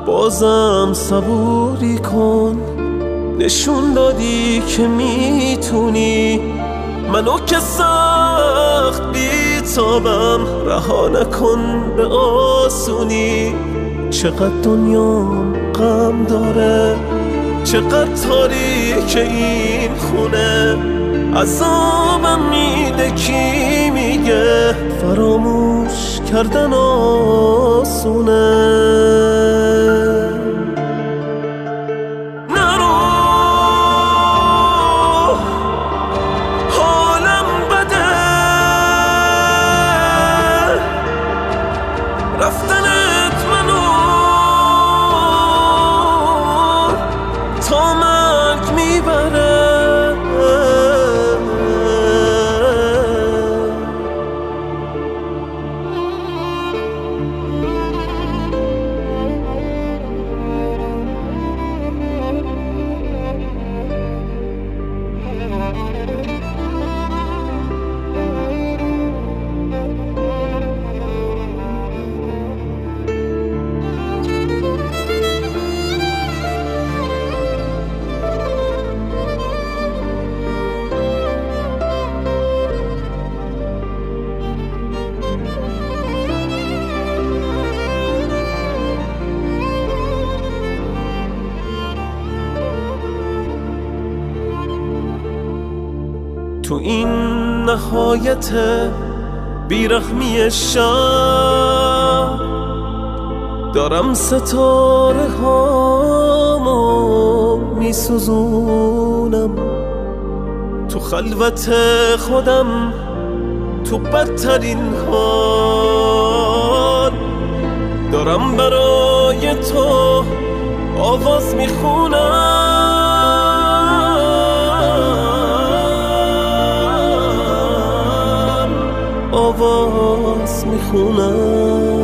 بازم صبوری کن، نشون دادی که میتونی منو که سخت بیتابم رها نکن به آسونی. چقدر دنیام غم داره، چقدر تاریک این خونه، عذابم میده کی میگه فراموش کردن آسونه. رفتنت منو تا مرگ میبره. تو این نهایت بیرحمی شب دارم ستاره هامو میسوزونم، تو خلوت خودم تو بدترین حال دارم برای تو آواز میخونم. آواز میخونم.